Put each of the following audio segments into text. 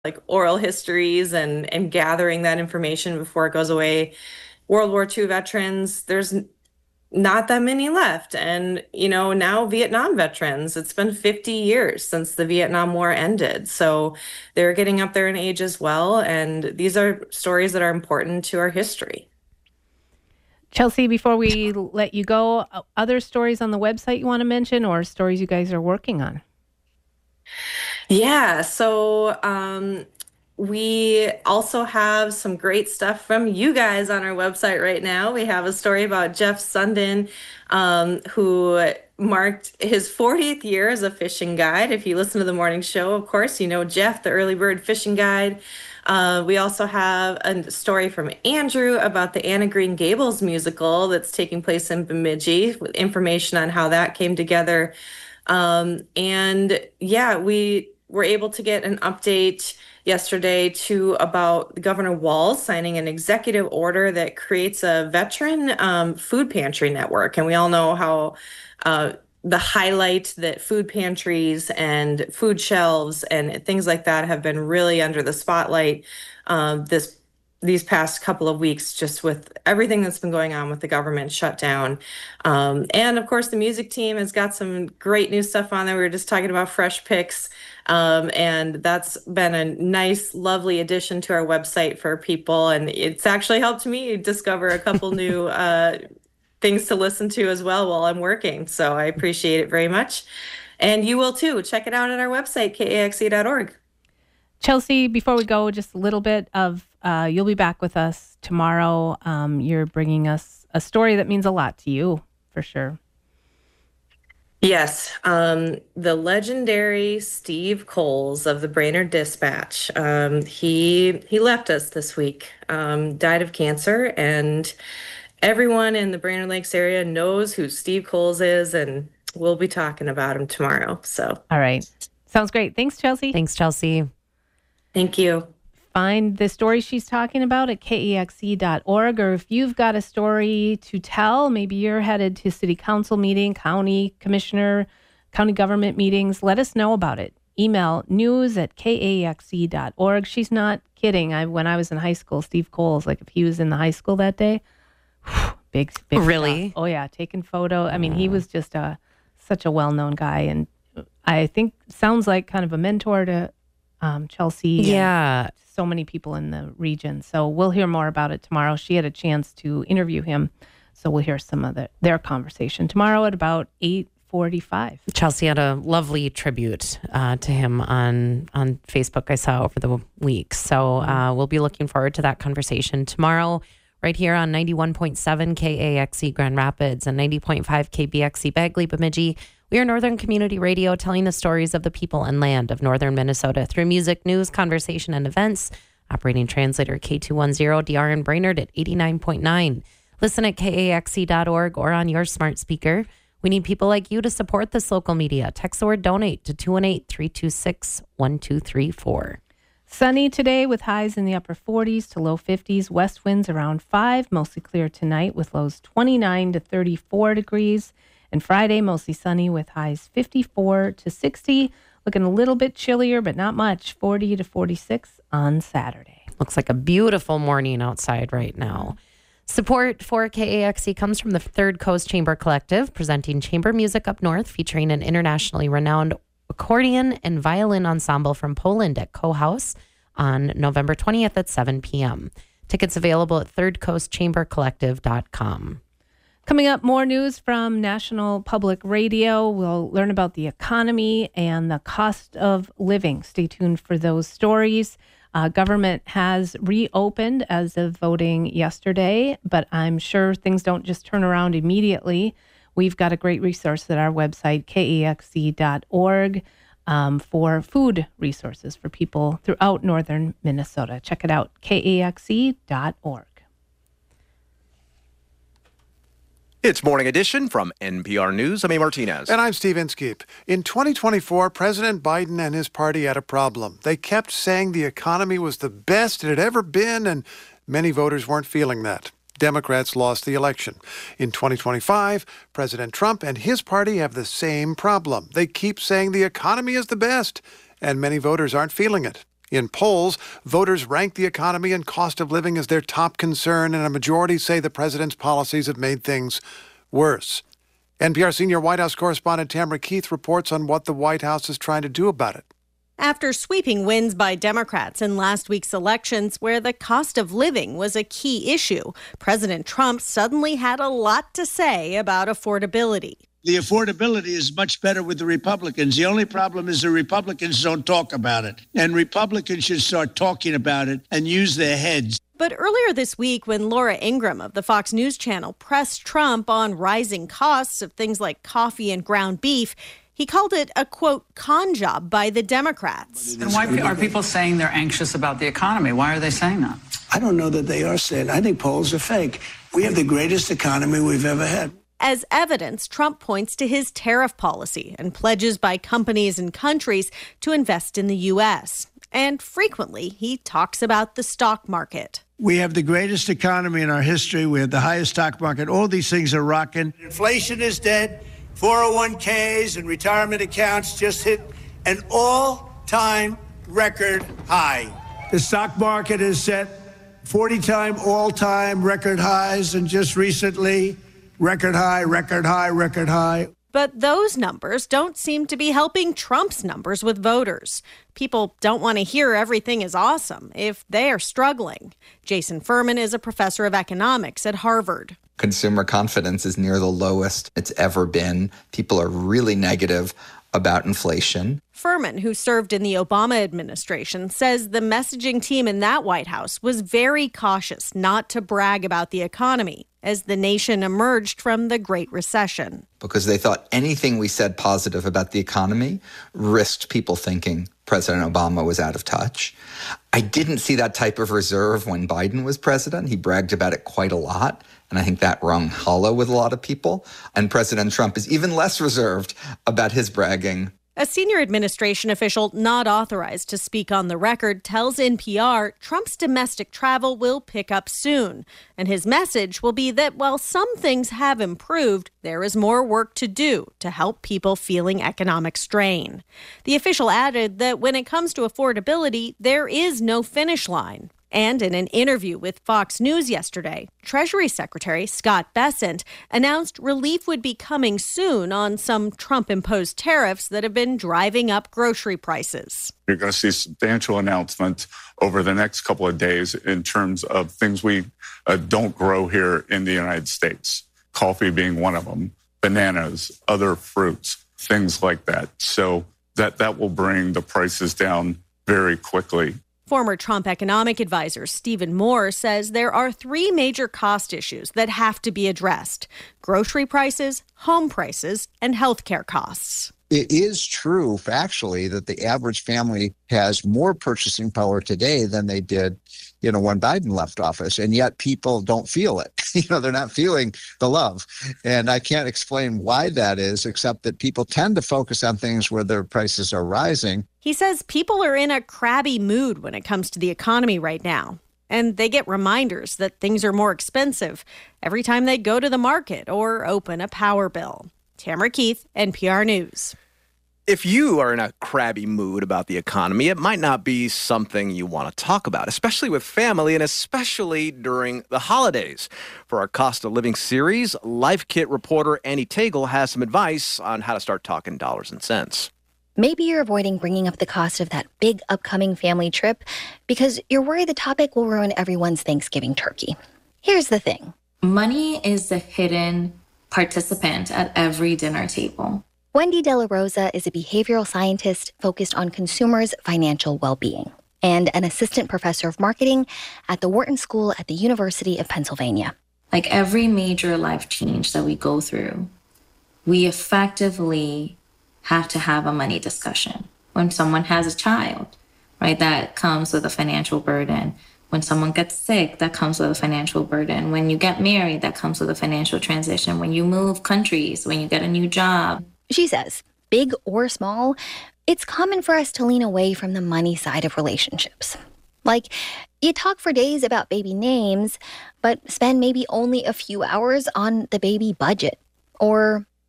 like oral histories and gathering that information before it goes away. World War II veterans, there's not that many left. And, now Vietnam veterans, it's been 50 years since the Vietnam War ended. So they're getting up there in age as well. And these are stories that are important to our history. Chelsea, before we let you go, other stories on the website you want to mention or stories you guys are working on? Yeah, so we also have some great stuff from you guys on our website right now. We have a story about Jeff Sundin, who marked his 40th year as a fishing guide. If you listen to the morning show, of course, you know Jeff, the early bird fishing guide. We also have a story from Andrew about the Anna Green Gables musical that's taking place in Bemidji, with information on how that came together. And yeah, we were able to get an update yesterday too about Governor Walz signing an executive order that creates a veteran food pantry network. And we all know how the highlight that food pantries and food shelves and things like that have been really under the spotlight these past couple of weeks, just with everything that's been going on with the government shutdown. And of course, the music team has got some great new stuff on there. We were just talking about Fresh Picks. And that's been a nice, lovely addition to our website for people. And it's actually helped me discover a couple new things to listen to as well while I'm working. So I appreciate it very much. And you will too. Check it out at our website, kaxe.org. Chelsea, before we go, just a little bit of, you'll be back with us tomorrow. You're bringing us a story that means a lot to you, for sure. Yes, the legendary Steve Coles of the Brainerd Dispatch. He left us this week, died of cancer, and everyone in the Brainerd Lakes area knows who Steve Coles is, and we'll be talking about him tomorrow. So, all right, sounds great. Thanks, Chelsea. Thanks, Chelsea. Thank you. Find the story she's talking about at kexe.org, or if you've got a story to tell, maybe you're headed to city council meeting, county commissioner, county government meetings, let us know about it. Email news@kexe.org. She's not kidding. When I was in high school, Steve Coles, like if he was in the high school that day, big really stuff. Oh yeah, taking photo. I mean, he was just such a well-known guy, and I think sounds like kind of a mentor to Chelsea. Yeah. So many people in the region. So we'll hear more about it tomorrow. She had a chance to interview him. So we'll hear some of their conversation tomorrow at about 8:45. Chelsea had a lovely tribute to him on Facebook I saw over the week. So we'll be looking forward to that conversation tomorrow right here on 91.7 KAXE Grand Rapids and 90.5 KBXE Bagley Bemidji. We are Northern Community Radio, telling the stories of the people and land of Northern Minnesota through music, news, conversation, and events. Operating translator K210 DR in Brainerd at 89.9. Listen at kaxe.org or on your smart speaker. We need people like you to support this local media. Text the word donate to 218-326-1234. Sunny today with highs in the upper 40s to low 50s. West winds around 5, mostly clear tonight with lows 29 to 34 degrees. And Friday, mostly sunny with highs 54 to 60. Looking a little bit chillier, but not much, 40 to 46 on Saturday. Looks like a beautiful morning outside right now. Support for KAXE comes from the Third Coast Chamber Collective, presenting chamber music up north, featuring an internationally renowned accordion and violin ensemble from Poland at Co-House on November 20th at 7 p.m. Tickets available at thirdcoastchambercollective.com. Coming up, more news from National Public Radio. We'll learn about the economy and the cost of living. Stay tuned for those stories. Government has reopened as of voting yesterday, but I'm sure things don't just turn around immediately. We've got a great resource at our website, kexe.org, for food resources for people throughout northern Minnesota. Check it out, kexe.org. It's Morning Edition from NPR News. I'm A. Martinez. And I'm Steve Inskeep. In 2024, President Biden and his party had a problem. They kept saying the economy was the best it had ever been, and many voters weren't feeling that. Democrats lost the election. In 2025, President Trump and his party have the same problem. They keep saying the economy is the best, and many voters aren't feeling it. In polls, voters rank the economy and cost of living as their top concern, and a majority say the president's policies have made things worse. NPR senior White House correspondent Tamara Keith reports on what the White House is trying to do about it. After sweeping wins by Democrats in last week's elections, where the cost of living was a key issue, President Trump suddenly had a lot to say about affordability. The affordability is much better with the Republicans. The only problem is the Republicans don't talk about it. And Republicans should start talking about it and use their heads. But earlier this week, when Laura Ingraham of the Fox News Channel pressed Trump on rising costs of things like coffee and ground beef, he called it a, quote, con job by the Democrats. And why are people saying they're anxious about the economy? Why are they saying that? I don't know that they are saying. I think polls are fake. We have the greatest economy we've ever had. As evidence, Trump points to his tariff policy and pledges by companies and countries to invest in the U.S. And frequently, he talks about the stock market. We have the greatest economy in our history. We have the highest stock market. All these things are rocking. Inflation is dead. 401ks and retirement accounts just hit an all-time record high. The stock market has set 40-time all-time record highs, and just recently, record high, record high, record high. But those numbers don't seem to be helping Trump's numbers with voters. People don't want to hear everything is awesome if they are struggling. Jason Furman is a professor of economics at Harvard. Consumer confidence is near the lowest it's ever been. People are really negative about inflation. Furman, who served in the Obama administration, says the messaging team in that White House was very cautious not to brag about the economy as the nation emerged from the Great Recession. Because they thought anything we said positive about the economy risked people thinking President Obama was out of touch. I didn't see that type of reserve when Biden was president. He bragged about it quite a lot, and I think that rung hollow with a lot of people. And President Trump is even less reserved about his bragging. A senior administration official not authorized to speak on the record tells NPR Trump's domestic travel will pick up soon. And his message will be that while some things have improved, there is more work to do to help people feeling economic strain. The official added that when it comes to affordability, there is no finish line. And in an interview with Fox News yesterday, Treasury Secretary Scott Bessent announced relief would be coming soon on some Trump-imposed tariffs that have been driving up grocery prices. You're going to see substantial announcements over the next couple of days in terms of things we don't grow here in the United States. Coffee being one of them, bananas, other fruits, things like that. So that will bring the prices down very quickly. Former Trump economic advisor Stephen Moore says there are three major cost issues that have to be addressed: grocery prices, home prices, and healthcare costs. It is true factually that the average family has more purchasing power today than they did, when Biden left office. And yet people don't feel it. They're not feeling the love. And I can't explain why that is, except that people tend to focus on things where their prices are rising. He says people are in a crabby mood when it comes to the economy right now. And they get reminders that things are more expensive every time they go to the market or open a power bill. Tamara Keith, NPR News. If you are in a crabby mood about the economy, it might not be something you want to talk about, especially with family and especially during the holidays. For our cost of living series, Life Kit reporter Annie Tagle has some advice on how to start talking dollars and cents. Maybe you're avoiding bringing up the cost of that big upcoming family trip because you're worried the topic will ruin everyone's Thanksgiving turkey. Here's the thing. Money is the hidden participant at every dinner table. Wendy De La Rosa is a behavioral scientist focused on consumers' financial well-being and an assistant professor of marketing at the Wharton School at the University of Pennsylvania. Like every major life change that we go through, we effectively have to have a money discussion. When someone has a child, right, that comes with a financial burden. When someone gets sick, that comes with a financial burden. When you get married, that comes with a financial transition. When you move countries, when you get a new job. She says, big or small, it's common for us to lean away from the money side of relationships. Like, you talk for days about baby names, but spend maybe only a few hours on the baby budget. Or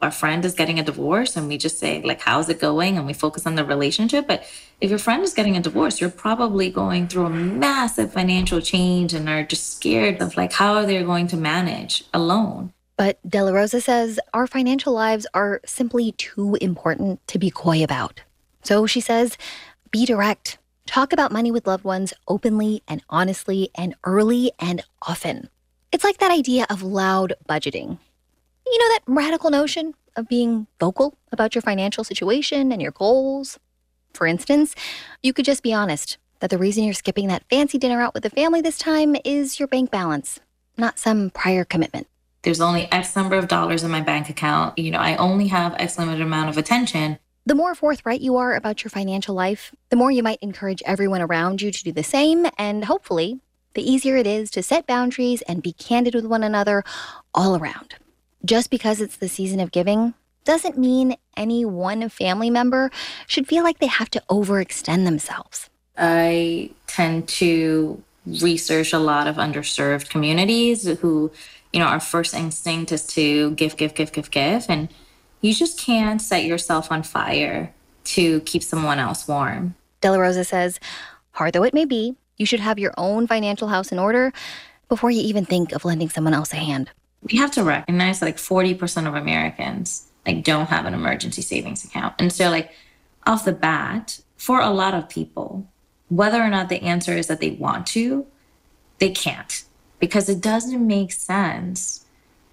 our friend is getting a divorce and we just say, like, how's it going? And we focus on the relationship. But if your friend is getting a divorce, you're probably going through a massive financial change and are just scared of like, how are they going to manage alone? But De La Rosa says our financial lives are simply too important to be coy about. So she says, be direct. Talk about money with loved ones openly and honestly and early and often. It's like that idea of loud budgeting. You know, that radical notion of being vocal about your financial situation and your goals? For instance, you could just be honest that the reason you're skipping that fancy dinner out with the family this time is your bank balance, not some prior commitment. There's only X number of dollars in my bank account. You know, I only have X limited amount of attention. The more forthright you are about your financial life, the more you might encourage everyone around you to do the same, and hopefully, the easier it is to set boundaries and be candid with one another all around. Just because it's the season of giving doesn't mean any one family member should feel like they have to overextend themselves. I tend to research a lot of underserved communities who, you know, our first instinct is to give. And you just can't set yourself on fire to keep someone else warm. De La Rosa says, hard though it may be, you should have your own financial house in order before you even think of lending someone else a hand. We have to recognize that like 40% of Americans like don't have an emergency savings account. And so like off the bat, for a lot of people, whether or not the answer is that they want to, they can't, because it doesn't make sense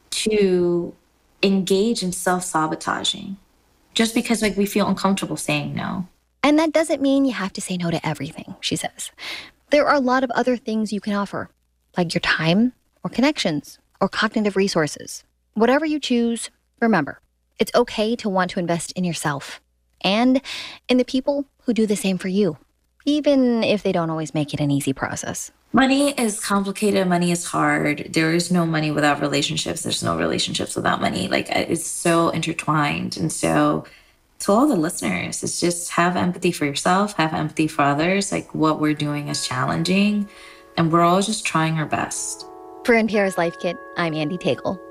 to engage in self-sabotaging just because like we feel uncomfortable saying no. And that doesn't mean you have to say no to everything, she says. There are a lot of other things you can offer, like your time or connections or cognitive resources. Whatever you choose, remember, it's okay to want to invest in yourself and in the people who do the same for you, even if they don't always make it an easy process. Money is complicated. Money is hard. There is no money without relationships. There's no relationships without money. Like, it's so intertwined. And so to all the listeners, it's just have empathy for yourself, have empathy for others. Like, what we're doing is challenging, and we're all just trying our best. For NPR's Life Kit, I'm Andy Tagle.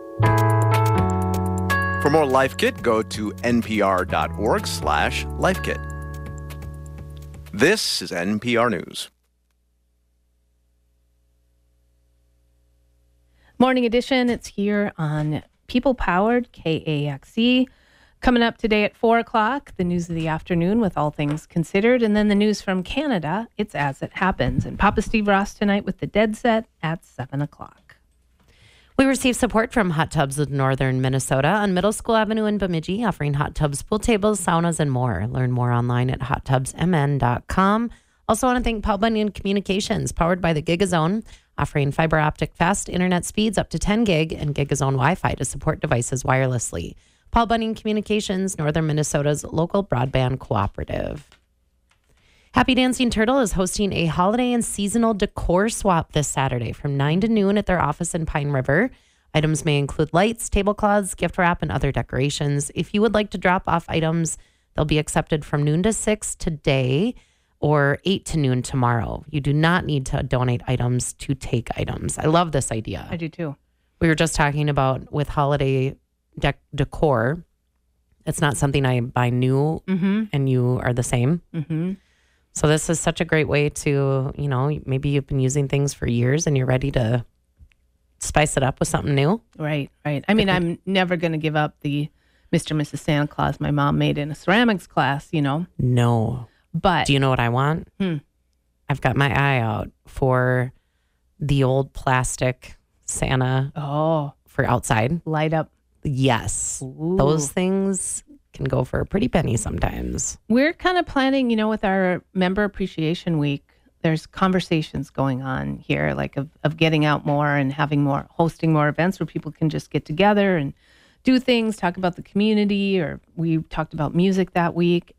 For more Life Kit, go to npr.org/lifekit. This is NPR News. Morning edition. It's here on People Powered KAXE. Coming up today at 4 o'clock, the news of the afternoon with all things considered. And then the news from Canada, it's As It Happens. And Papa Steve Ross tonight with the Dead Set at 7 o'clock. We received support from Hot Tubs of Northern Minnesota on Middle School Avenue in Bemidji, offering hot tubs, pool tables, saunas, and more. Learn more online at hottubsmn.com. Also want to thank Paul Bunyan Communications, powered by the GigaZone, offering fiber optic fast internet speeds up to 10 gig and GigaZone Wi-Fi to support devices wirelessly. Paul Bunyan Communications, Northern Minnesota's local broadband cooperative. Happy Dancing Turtle is hosting a holiday and seasonal decor swap this Saturday from 9 to noon at their office in Pine River. Items may include lights, tablecloths, gift wrap, and other decorations. If you would like to drop off items, they'll be accepted from noon to 6 today or 8 to noon tomorrow. You do not need to donate items to take items. I love this idea. I do too. We were just talking about with holiday decor. It's not something I buy new, and you are the same. Mm-hmm. So this is such a great way to, you know, maybe you've been using things for years and you're ready to spice it up with something new. Right. I mean, I'm never going to give up the Mr. and Mrs. Santa Claus my mom made in a ceramics class, you know. No. But do you know what I want? I've got my eye out for the old plastic Santa for outside. Light up. Yes. Ooh. Those things can go for a pretty penny sometimes. We're kind of planning, you know, with our Member Appreciation Week, there's conversations going on here, like of getting out more and hosting more events where people can just get together and do things, talk about the community, or we talked about music that week.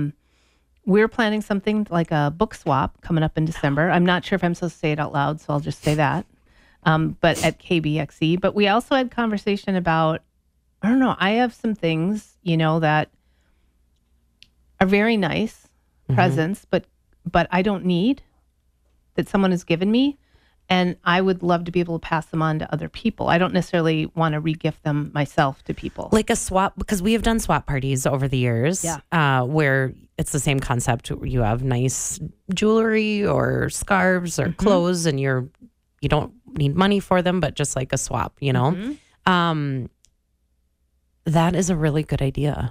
We're planning something like a book swap coming up in December. I'm not sure if I'm supposed to say it out loud, so I'll just say that. But at KBXE. But we also had conversation about, I don't know, I have some things, you know, that are very nice presents, but I don't need, that someone has given me. And I would love to be able to pass them on to other people. I don't necessarily want to re-gift them myself to people. Like a swap, because we have done swap parties over the years, where it's the same concept. You have nice jewelry or scarves or clothes, and you don't need money for them, but just like a swap, you know? That is a really good idea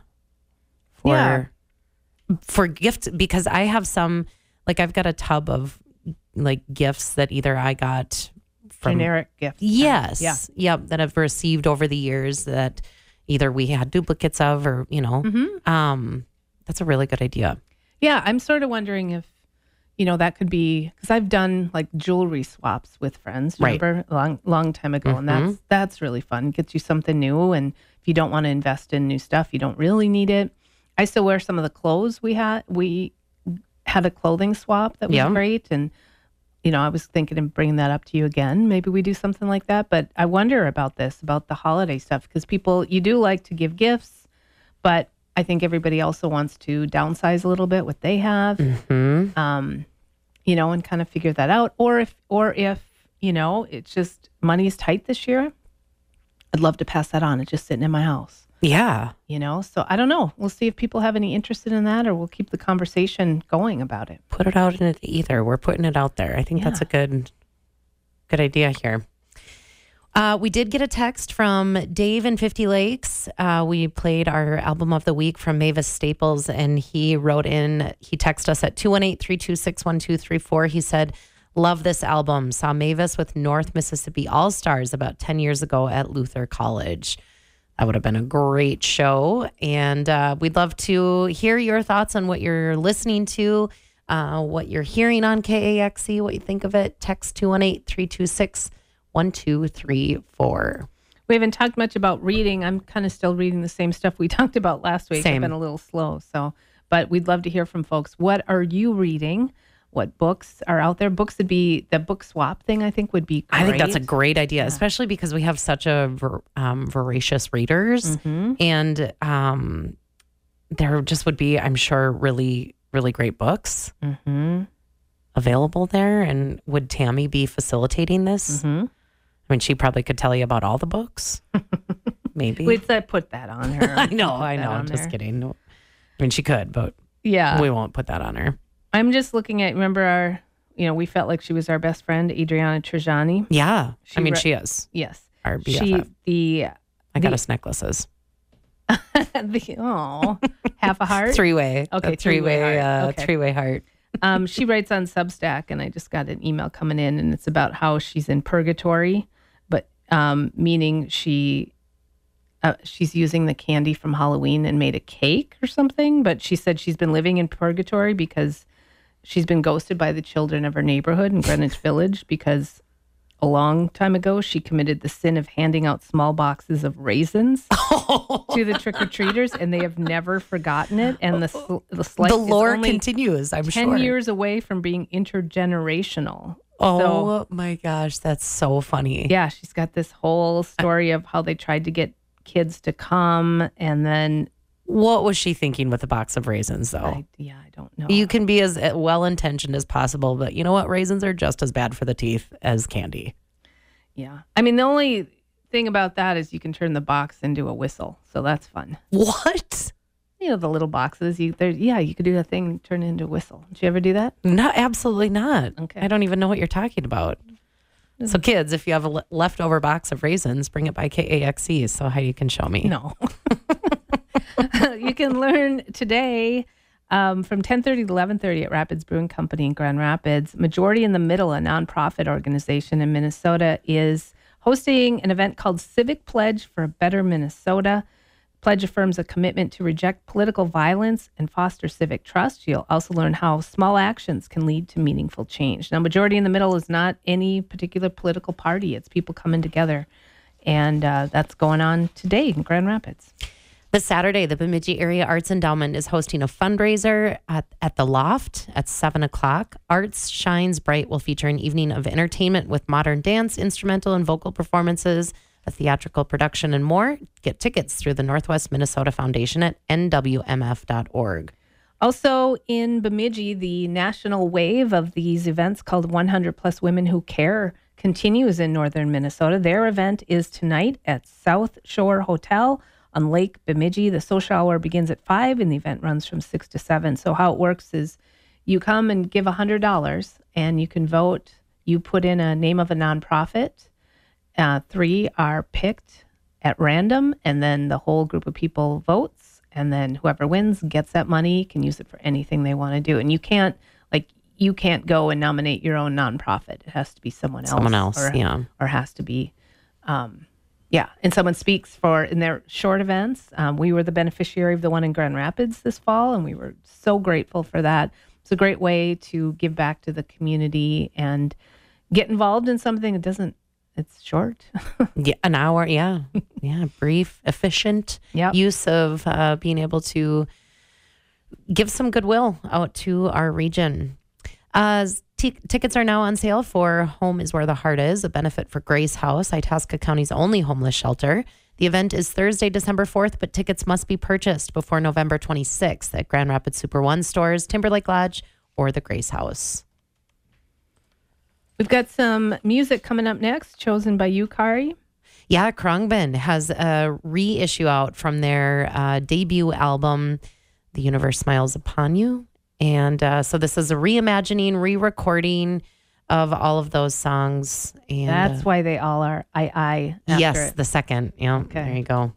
for gifts, because I have some, like I've got a tub of like gifts that either I got from generic gifts. Yes. Yep. That I've received over the years that either we had duplicates of, or, you know, that's a really good idea. Yeah. I'm sort of wondering if, you know, that could be, because I've done like jewelry swaps with friends, remember, long time ago. And that's really fun. Gets you something new. And if you don't want to invest in new stuff, you don't really need it. I still wear some of the clothes we had. We had a clothing swap that was great. And, you know, I was thinking of bringing that up to you again. Maybe we do something like that. But I wonder about the holiday stuff, because people, you do like to give gifts, but I think everybody also wants to downsize a little bit what they have, you know, and kind of figure that out. Or if, you know, it's just money is tight this year, I'd love to pass that on. It's just sitting in my house. Yeah. You know, so I don't know. We'll see if people have any interest in that, or we'll keep the conversation going about it. Put it out in the ether. We're putting it out there. I think that's a good idea here. We did get a text from Dave in 50 Lakes. We played our album of the week from Mavis Staples, and he wrote in, he texted us at 218-326-1234. He said, love this album. Saw Mavis with North Mississippi All-Stars about 10 years ago at Luther College. That would have been a great show. And we'd love to hear your thoughts on what you're listening to, what you're hearing on KAXE, what you think of it. Text 218-326-1234. We haven't talked much about reading. I'm kind of still reading the same stuff we talked about last week. I've been a little slow. But we'd love to hear from folks. What are you reading? What books are out there? Books would be the book swap thing, I think would be great. I think that's a great idea, especially because we have such a voracious readers. And there just would be, I'm sure, really, really great books available there. And would Tammy be facilitating this? I mean, she probably could tell you about all the books. Maybe. We'd put that on her. I know. I'm just kidding. I mean, she could, but we won't put that on her. I'm just looking at, remember we felt like she was our best friend, Adriana Trajani. Yeah. She is. Yes. Our BFF. I got us necklaces. Half a heart? Three-way. Okay. Three-way heart. She writes on Substack, and I just got an email coming in, and it's about how she's in purgatory, but meaning she's using the candy from Halloween and made a cake or something. But she said she's been living in purgatory because she's been ghosted by the children of her neighborhood in Greenwich Village, because a long time ago she committed the sin of handing out small boxes of raisins to the trick-or-treaters, and they have never forgotten it. And the lore continues, I'm 10 sure. years away from being intergenerational. Oh my gosh, that's so funny. Yeah, she's got this whole story of how they tried to get kids to come, and then what was she thinking with a box of raisins, though? I don't know. You can be as well-intentioned as possible, but you know what? Raisins are just as bad for the teeth as candy. Yeah. I mean, the only thing about that is you can turn the box into a whistle, so that's fun. What? You know, the little boxes. You could do that thing and turn it into a whistle. Did you ever do that? No, absolutely not. Okay. I don't even know what you're talking about. So kids, if you have a leftover box of raisins, bring it by KAXE so Heidi can show me. No. You can learn today from 10:30 to 11:30 at Rapids Brewing Company in Grand Rapids. Majority in the Middle, a nonprofit organization in Minnesota, is hosting an event called Civic Pledge for a Better Minnesota. Pledge affirms a commitment to reject political violence and foster civic trust. You'll also learn how small actions can lead to meaningful change. Now, Majority in the Middle is not any particular political party. It's people coming together. And that's going on today in Grand Rapids. This Saturday, the Bemidji Area Arts Endowment is hosting a fundraiser at the Loft at 7 o'clock. Arts Shines Bright will feature an evening of entertainment with modern dance, instrumental and vocal performances, a theatrical production, and more. Get tickets through the Northwest Minnesota Foundation at nwmf.org. Also in Bemidji, the national wave of these events called 100 Plus Women Who Care continues in northern Minnesota. Their event is tonight at South Shore Hotel on Lake Bemidji. The social hour begins at 5 and the event runs from 6 to 7. So how it works is you come and give $100 and you can vote. You put in a name of a nonprofit. 3 are picked at random, and then the whole group of people votes, and then whoever wins gets that money, can use it for anything they want to do. And you can't go and nominate your own nonprofit. It has to be someone else. Or has to be, and someone speaks in their short events. We were the beneficiary of the one in Grand Rapids this fall, and we were so grateful for that. It's a great way to give back to the community and get involved in something that doesn't, it's short. Yeah, an hour. Yeah. Yeah. Brief, efficient use of being able to give some goodwill out to our region. Tickets are now on sale for Home is Where the Heart Is, a benefit for Grace House, Itasca County's only homeless shelter. The event is Thursday, December 4th, but tickets must be purchased before November 26th at Grand Rapids Super One stores, Timberlake Lodge, or the Grace House. We've got some music coming up next, chosen by you, Kari. Yeah, Khruangbin has a reissue out from their debut album, The Universe Smiles Upon You. And so this is a reimagining, re-recording of all of those songs. And that's why they all are I. Yes, it. The second. Yeah, okay. There you go.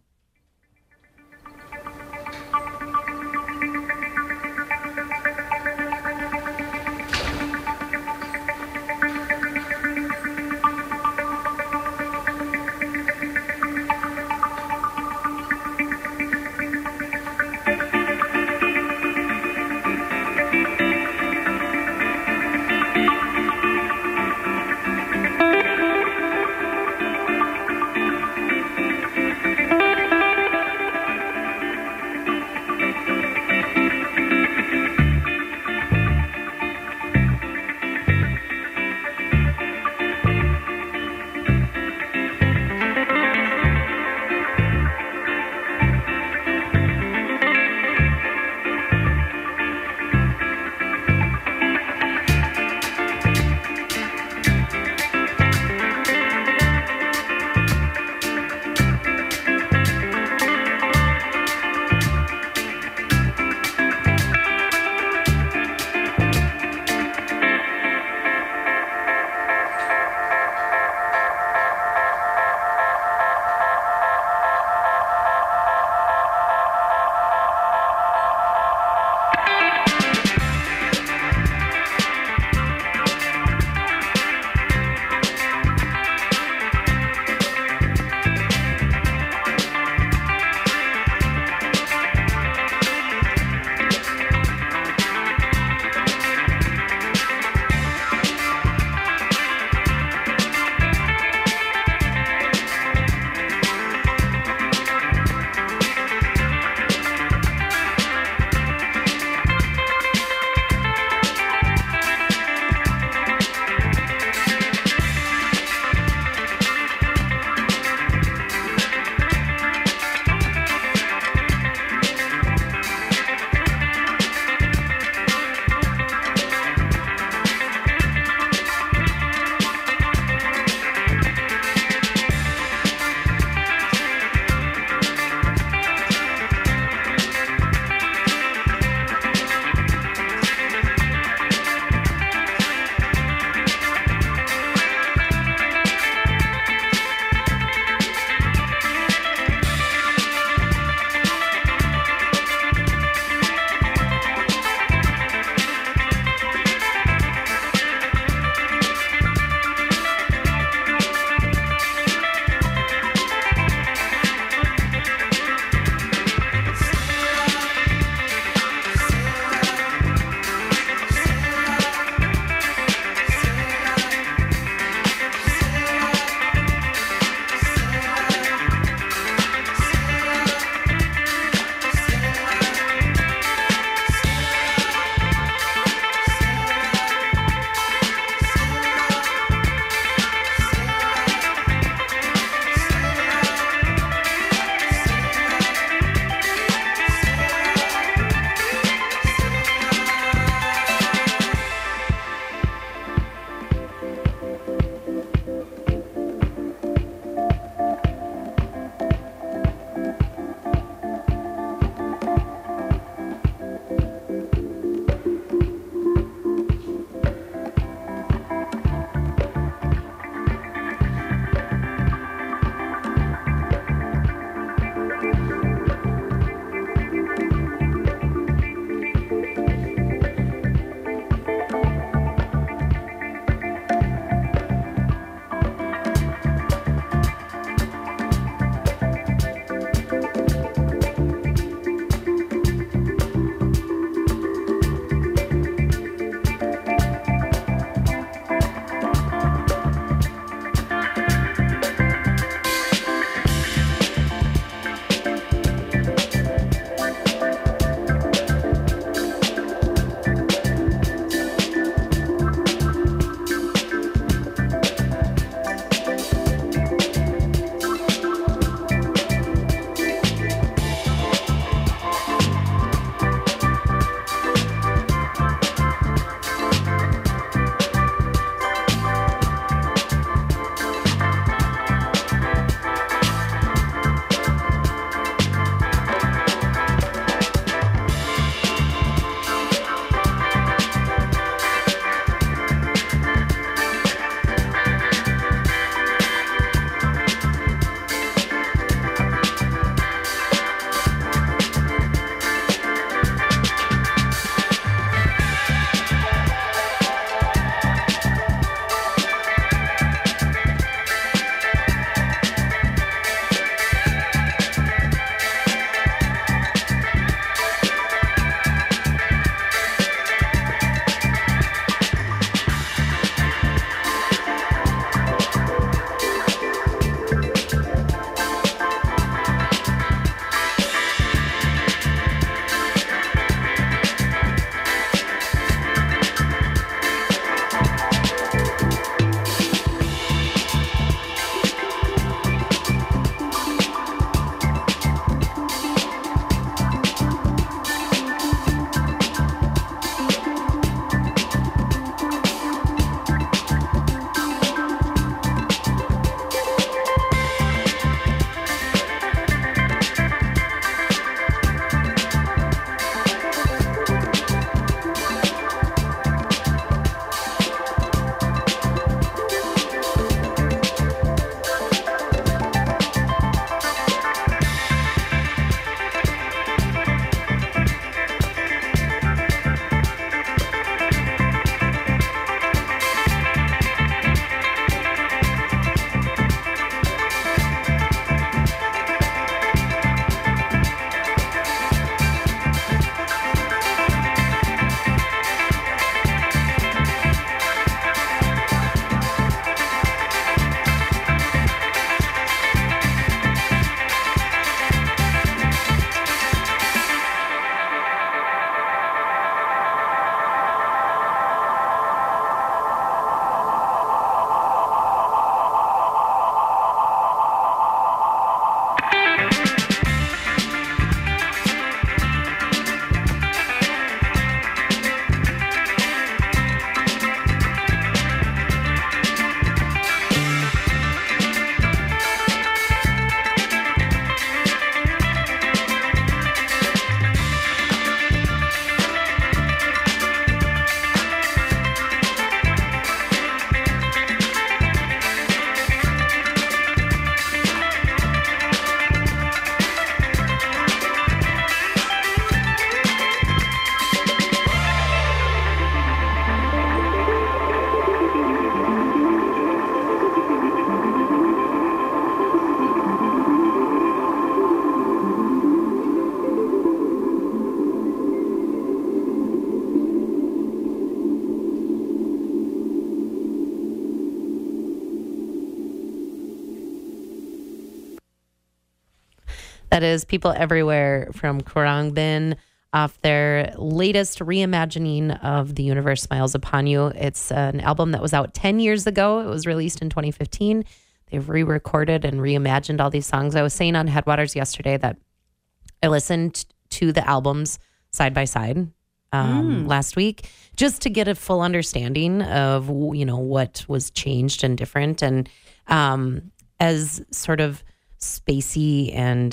That is People Everywhere from Khruangbin off their latest reimagining of The Universe Smiles Upon You. It's an album that was out 10 years ago. It was released in 2015. They've re-recorded and reimagined all these songs. I was saying on Headwaters yesterday that I listened to the albums side by side last week just to get a full understanding of, what was changed and different. And as sort of spacey and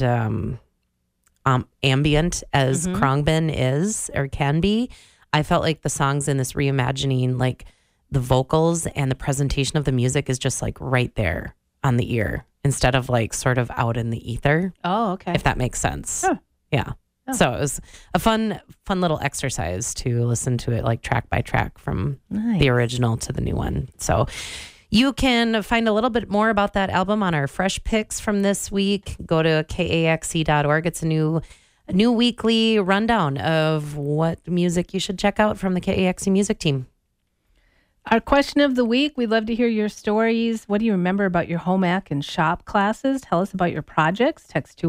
ambient as Khruangbin is or can be, I felt like the songs in this reimagining, like the vocals and the presentation of the music is just like right there on the ear instead of like sort of out in the ether. Oh, okay. If that makes sense. Huh. Yeah. Oh. So it was a fun little exercise to listen to it like track by track from the original to the new one. So you can find a little bit more about that album on our fresh picks from this week. Go to kaxe.org. It's a new weekly rundown of what music you should check out from the KAXE music team. Our question of the week, we'd love to hear your stories. What do you remember about your home ec and shop classes? Tell us about your projects. Text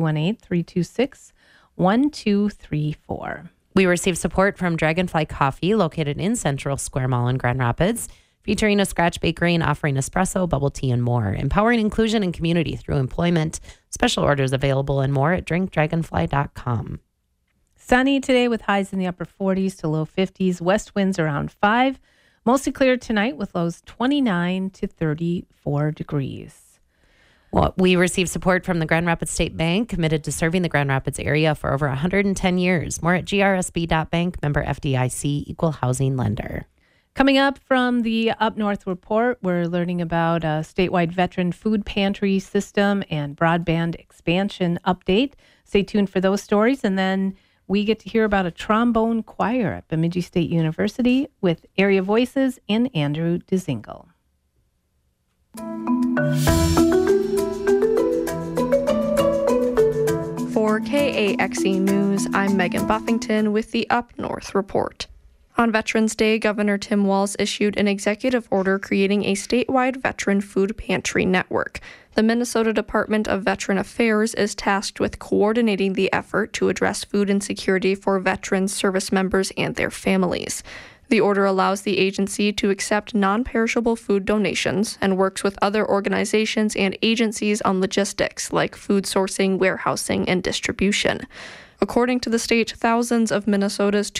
218-326-1234. We received support from Dragonfly Coffee, located in Central Square Mall in Grand Rapids, featuring a scratch bakery and offering espresso, bubble tea, and more. Empowering inclusion and community through employment. Special orders available and more at drinkdragonfly.com. Sunny today with highs in the upper 40s to low 50s. West winds around 5. Mostly clear tonight with lows 29 to 34 degrees. Well, we received support from the Grand Rapids State Bank, committed to serving the Grand Rapids area for over 110 years. More at grsb.bank, member FDIC, equal housing lender. Coming up from the Up North Report, we're learning about a statewide veteran food pantry system and broadband expansion update. Stay tuned for those stories. And then we get to hear about a trombone choir at Bemidji State University with Area Voices and Andrew DeZingle. For KAXE News, I'm Megan Buffington with the Up North Report. On Veterans Day, Governor Tim Walz issued an executive order creating a statewide veteran food pantry network. The Minnesota Department of Veteran Affairs is tasked with coordinating the effort to address food insecurity for veterans, service members, and their families. The order allows the agency to accept non-perishable food donations and works with other organizations and agencies on logistics like food sourcing, warehousing, and distribution. According to the state, thousands of Minnesota's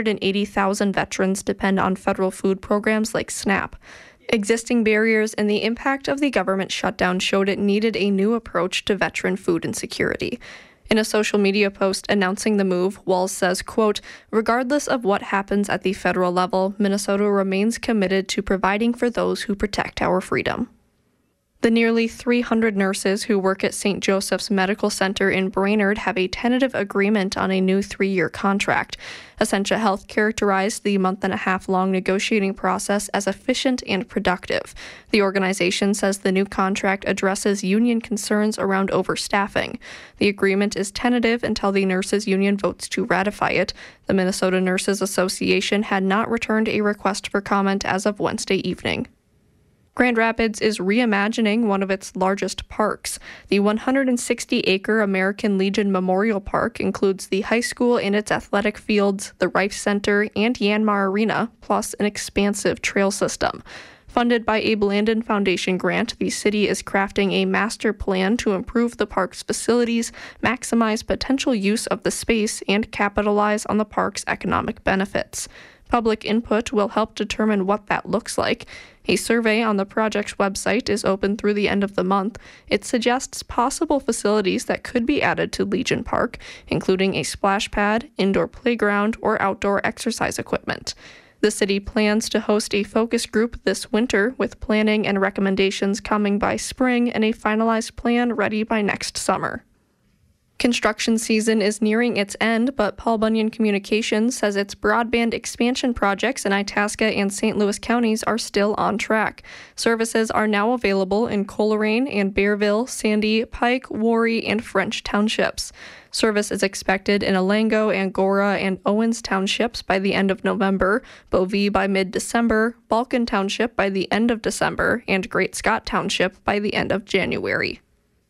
280,000 veterans depend on federal food programs like SNAP. Existing barriers and the impact of the government shutdown showed it needed a new approach to veteran food insecurity. In a social media post announcing the move, Walz says, quote, "Regardless of what happens at the federal level, Minnesota remains committed to providing for those who protect our freedom." The nearly 300 nurses who work at St. Joseph's Medical Center in Brainerd have a tentative agreement on a new 3-year contract. Essentia Health characterized the month-and-a-half-long negotiating process as efficient and productive. The organization says the new contract addresses union concerns around overstaffing. The agreement is tentative until the nurses' union votes to ratify it. The Minnesota Nurses Association had not returned a request for comment as of Wednesday evening. Grand Rapids is reimagining one of its largest parks. The 160-acre American Legion Memorial Park includes the high school and its athletic fields, the Rife Center, and Yanmar Arena, plus an expansive trail system. Funded by a Blandin Foundation grant, the city is crafting a master plan to improve the park's facilities, maximize potential use of the space, and capitalize on the park's economic benefits. Public input will help determine what that looks like. A survey on the project's website is open through the end of the month. It suggests possible facilities that could be added to Legion Park, including a splash pad, indoor playground, or outdoor exercise equipment. The city plans to host a focus group this winter, with planning and recommendations coming by spring and a finalized plan ready by next summer. Construction season is nearing its end, but Paul Bunyan Communications says its broadband expansion projects in Itasca and St. Louis counties are still on track. Services are now available in Coleraine and Bearville, Sandy, Pike, Warry, and French townships. Service is expected in Alango, Angora, and Owens townships by the end of November, Bovee by mid-December, Balkan Township by the end of December, and Great Scott Township by the end of January.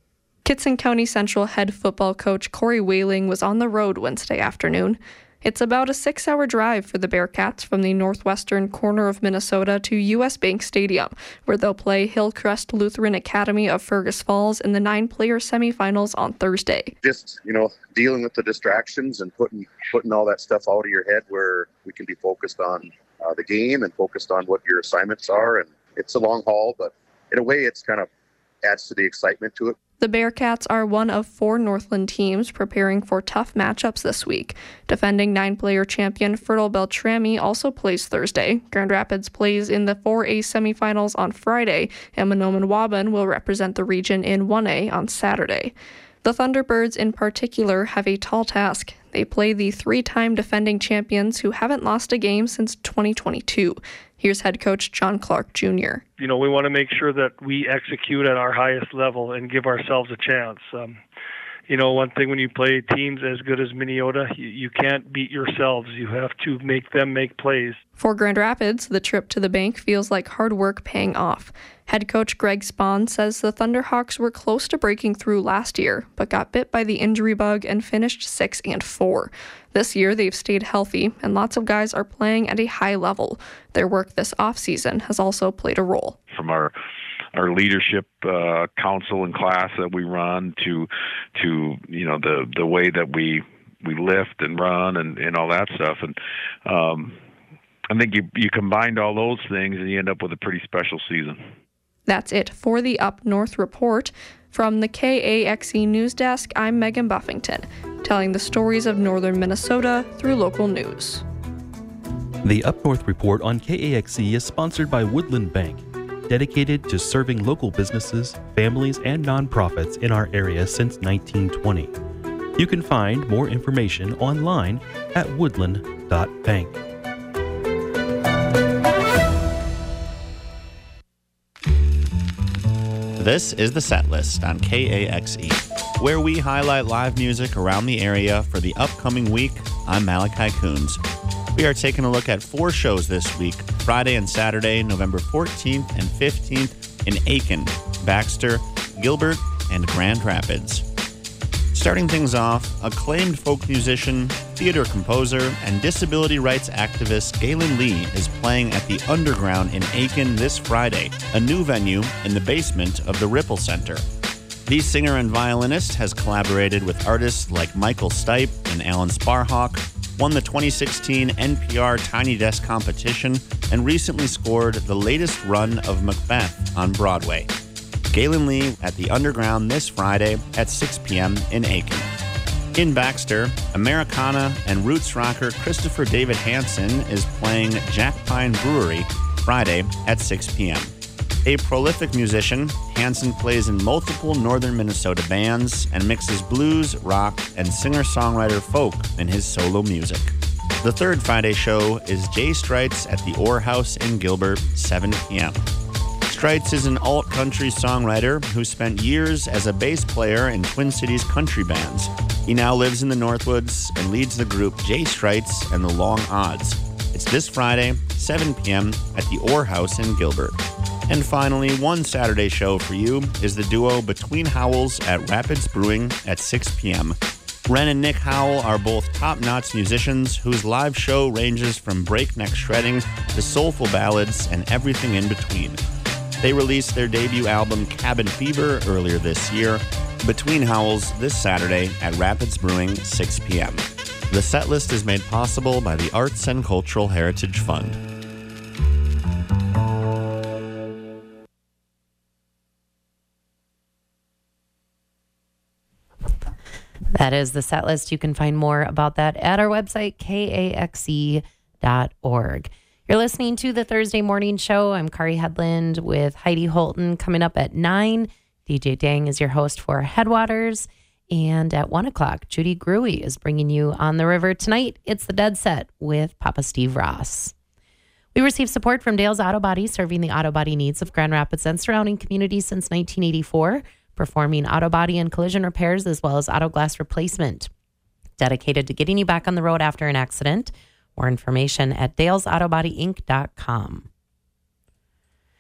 Kittson County Central head football coach Corey Whaling was on the road Wednesday afternoon. It's about a 6-hour drive for the Bearcats from the northwestern corner of Minnesota to U.S. Bank Stadium, where they'll play Hillcrest Lutheran Academy of Fergus Falls in the 9-player semifinals on Thursday. Just, dealing with the distractions and putting all that stuff out of your head where we can be focused on the game and focused on what your assignments are. And it's a long haul, but in a way, it's kind of adds to the excitement to it. The Bearcats are one of 4 Northland teams preparing for tough matchups this week. Defending 9-player champion Fertile Beltrami also plays Thursday. Grand Rapids plays in the 4A semifinals on Friday, and Mahnomen Waban will represent the region in 1A on Saturday. The Thunderbirds in particular have a tall task. They play the 3-time defending champions who haven't lost a game since 2022. Here's head coach John Clark Jr. We want to make sure that we execute at our highest level and give ourselves a chance. One thing when you play teams as good as Minnesota, you can't beat yourselves. You have to make them make plays. For Grand Rapids, the trip to the bank feels like hard work paying off. Head coach Greg Spahn says the Thunderhawks were close to breaking through last year, but got bit by the injury bug and finished 6-4. This year, they've stayed healthy, and lots of guys are playing at a high level. Their work this offseason has also played a role. From our leadership council and class that we run to the way that we lift and run and all that stuff. And I think you combined all those things and you end up with a pretty special season. That's it for the Up North Report. From the KAXE News Desk, I'm Megan Buffington, telling the stories of northern Minnesota through local news. The Up North Report on KAXE is sponsored by Woodland Bank, dedicated to serving local businesses, families, and nonprofits in our area since 1920. You can find more information online at woodland.bank. This is the Set List on KAXE, where we highlight live music around the area for the upcoming week. I'm Malachi Coons. We are taking a look at 4 shows this week, Friday and Saturday, November 14th and 15th in Aiken, Baxter, Gilbert, and Grand Rapids. Starting things off, acclaimed folk musician, theater composer, and disability rights activist Galen Lee is playing at the Underground in Aiken this Friday, a new venue in the basement of the Ripple Center. The singer and violinist has collaborated with artists like Michael Stipe and Alan Sparhawk, won the 2016 NPR Tiny Desk competition, and recently scored the latest run of Macbeth on Broadway. Galen Lee at the Underground this Friday at 6 p.m. in Aiken. In Baxter, Americana and roots rocker Christopher David Hansen is playing Jack Pine Brewery Friday at 6 p.m. A prolific musician, Hansen plays in multiple northern Minnesota bands and mixes blues, rock, and singer-songwriter folk in his solo music. The third Friday show is Jay Streitz at the Orr House in Gilbert, 7 p.m. Streitz is an alt-country songwriter who spent years as a bass player in Twin Cities country bands. He now lives in the Northwoods and leads the group Jay Streitz and the Long Odds. It's this Friday, 7 p.m. at the Orr House in Gilbert. And finally, one Saturday show for you is the duo Between Howls at Rapids Brewing at 6 p.m. Ren and Nick Howell are both top-notch musicians whose live show ranges from breakneck shredding to soulful ballads and everything in between. They released their debut album Cabin Fever earlier this year. Between Howls this Saturday at Rapids Brewing, 6 p.m. The set list is made possible by the Arts and Cultural Heritage Fund. That is the set list. You can find more about that at our website, kaxe.org. You're listening to the Thursday Morning Show. I'm Kari Headland with Heidi Holton. Coming up at 9, DJ Dang is your host for Headwaters. And at 1 o'clock, Judy Gruey is bringing you On the River. Tonight, it's the Dead Set with Papa Steve Ross. We receive support from Dale's Auto Body, serving the auto body needs of Grand Rapids and surrounding communities since 1984, performing auto body and collision repairs as well as auto glass replacement. Dedicated to getting you back on the road after an accident. More information at dalesautobodync.com.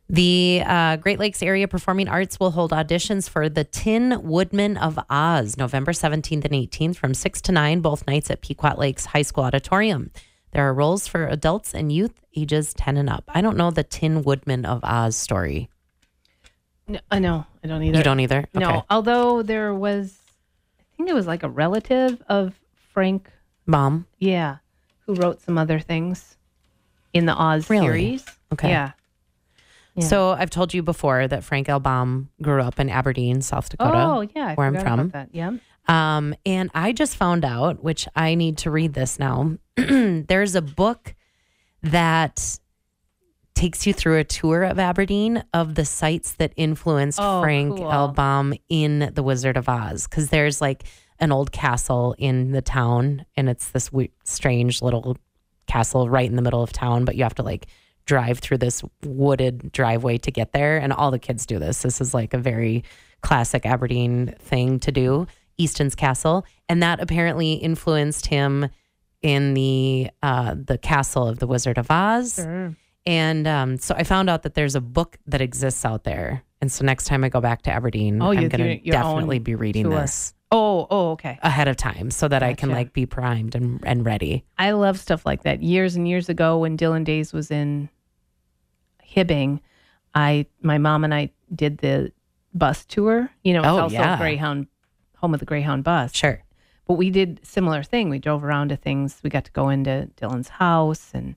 The Great Lakes Area Performing Arts will hold auditions for The Tin Woodman of Oz, November 17th and 18th from 6 to 9, both nights at Pequot Lakes High School Auditorium. There are roles for adults and youth ages 10 and up. I don't know the Tin Woodman of Oz story. No, I don't either. You don't either? Okay. No, although there was, I think it was like a relative of Frank Baum. Yeah, who wrote some other things in the Oz series. Okay. Yeah. So I've told you before that Frank L. Baum grew up in Aberdeen, South Dakota. Oh, yeah. where I'm forgot from. about that. Yeah. And I just found out, which I need to read this now. There's a book that takes you through a tour of Aberdeen of the sites that influenced Frank cool. L. Baum in The Wizard of Oz. Because there's like an old castle in the town, and it's this strange little castle right in the middle of town, but you have to like drive through this wooded driveway to get there. And all the kids do this. This is like a very classic Aberdeen thing to do, Easton's Castle. And that apparently influenced him in the castle of The Wizard of Oz. Sure. And so I found out that there's a book that exists out there. And so next time I go back to Aberdeen, I'm going to definitely be reading this. Oh, okay. Ahead of time so that I can like be primed and ready. I love stuff like that. Years and years ago when Dylan Days was in Hibbing, my mom and I did the bus tour. You know, it's also Greyhound, home of the Greyhound bus. Sure. But we did a similar thing. We drove around to things. We got to go into Dylan's house, and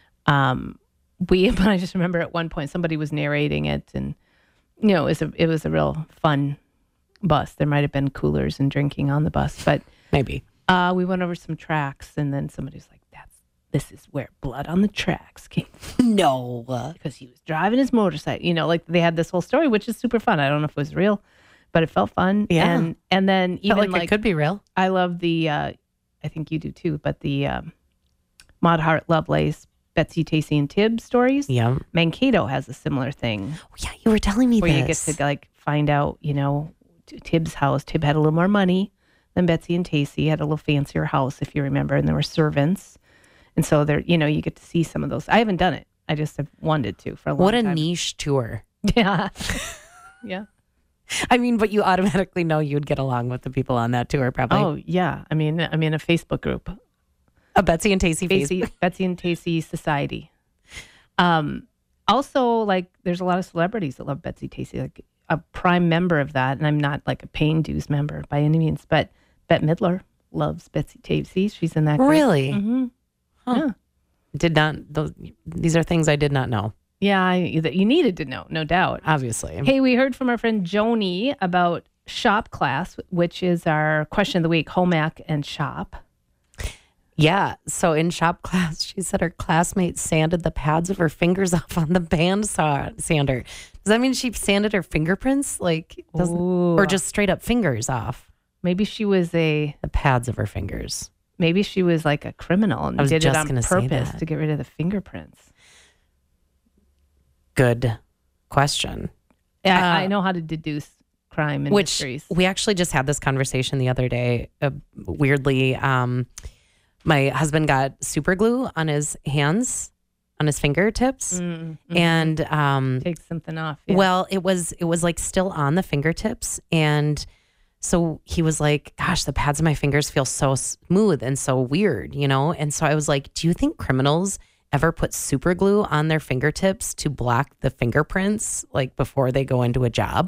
but I just remember at one point somebody was narrating it, and you know, it was a real fun bus. There might have been coolers and drinking on the bus, but maybe we went over some tracks, and then somebody was like, this is where Blood on the Tracks came from. No. Because he was driving his motorcycle. You know, like they had this whole story, which is super fun. I don't know if it was real, but it felt fun. Yeah. And then even felt like it could be real. I love the, I think you do too, but the Maud Hart Lovelace, Betsy, Tacy, and Tibbs stories. Yeah. Mankato has a similar thing. Oh, yeah, you were telling me where this. You get to like find out, you know, Tibbs' house. Tib had a little more money than Betsy and Tacy. Had a little fancier house, if you remember, and there were servants. And so there, you know, you get to see some of those. I haven't done it. I just have wanted to for a long time. What a niche tour. Yeah. Yeah. I mean, but you automatically know you'd get along with the people on that tour, probably. Oh, yeah. I mean, I'm in a Facebook group. A Betsy and Tacy Facebook. Betsy and Tacy Society. Also, like, there's a lot of celebrities that love Betsy Tacy. Like, a prime member of that, and I'm not like a paying dues member by any means, but Bette Midler loves Betsy Tacy. She's in that group. Really? Mm-hmm. Huh. Yeah. These are things I did not know. Yeah, you needed to know, no doubt. Obviously. Hey, we heard from our friend Joni about Shop Class, which is our question of the week, home ec and shop. Yeah. So in shop class, she said her classmate sanded the pads of her fingers off on the band sander. Does that mean she sanded her fingerprints? Or just straight up fingers off? Maybe she was the pads of her fingers. Maybe she was like a criminal and did it on purpose to get rid of the fingerprints. Good question. Yeah, I know how to deduce crime and mysteries. We actually just had this conversation the other day. Weirdly, my husband got super glue on his hands, on his fingertips, and take something off. Yeah. Well, it was like still on the fingertips, and so he was like, "Gosh, the pads of my fingers feel so smooth and so weird," you know. And so I was like, "Do you think criminals ever put super glue on their fingertips to block the fingerprints, like before they go into a job?"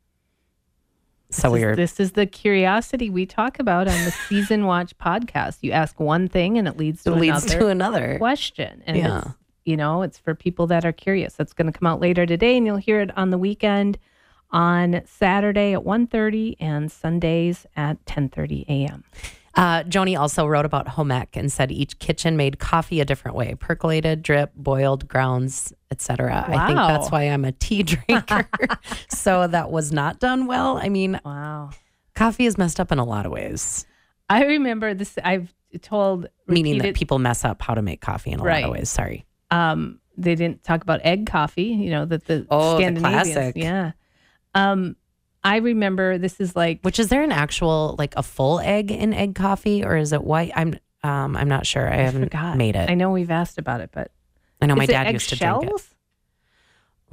This is the curiosity we talk about on the Season Watch podcast. You ask one thing and it leads to another question. And it's for people that are curious. That's going to come out later today, and you'll hear it on the weekend on Saturday at 1:30 and Sundays at 10:30 a.m. Joni also wrote about home ec and said each kitchen made coffee a different way: percolated, drip, boiled, grounds, etc. Wow. I think that's why I'm a tea drinker. So that was not done well. I mean, wow, coffee is messed up in a lot of ways. I remember this. I've told meaning that people mess up how to make coffee in a lot of ways. Sorry. They didn't talk about egg coffee. You know that the Scandinavians, the classic. Yeah. I remember this is like, which is there an actual like a full egg in egg coffee, or is it white? I'm not sure. I haven't made it. I know we've asked about it, but I know my is it dad egg used to shells? drink it.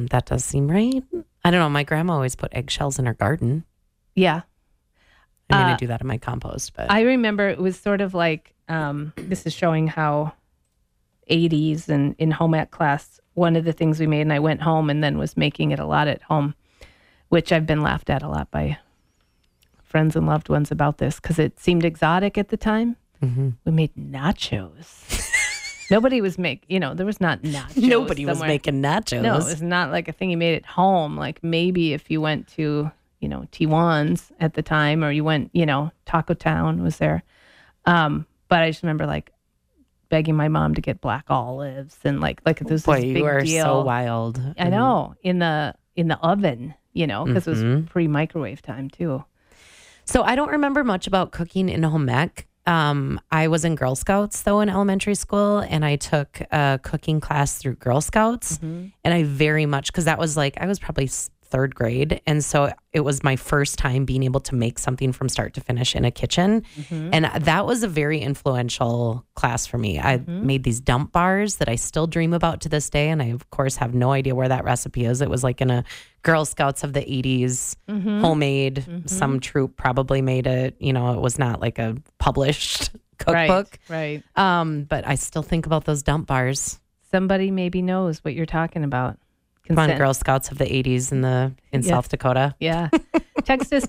That does seem right. I don't know. My grandma always put eggshells in her garden. Yeah. I'm going to do that in my compost. But I remember it was sort of like, this is showing how 80s and in home ec class, one of the things we made, and I went home and then was making it a lot at home, which I've been laughed at a lot by friends and loved ones about this because it seemed exotic at the time. Mm-hmm. We made nachos. Nobody was there was not nachos. Nobody was making nachos. No, it was not like a thing you made at home. Like maybe if you went to, Tijuana's at the time, or you went, Taco Town was there. But I just remember like begging my mom to get black olives and like it was this big you are deal. So wild. I know, in the oven, because it was pre-microwave time too. So I don't remember much about cooking in home ec. I was in Girl Scouts though in elementary school, and I took a cooking class through Girl Scouts, and I very much, because that was like I was probably third grade, and so it was my first time being able to make something from start to finish in a kitchen, and that was a very influential class for me. I made these dump bars that I still dream about to this day, and I of course have no idea where that recipe is. It was like in a Girl Scouts of the 80s, homemade. Some troop probably made it. It was not like a published cookbook. Right. But I still think about those dump bars. Somebody maybe knows what you're talking about. Come on, Girl Scouts of the 80s in South Dakota. Yeah. Text us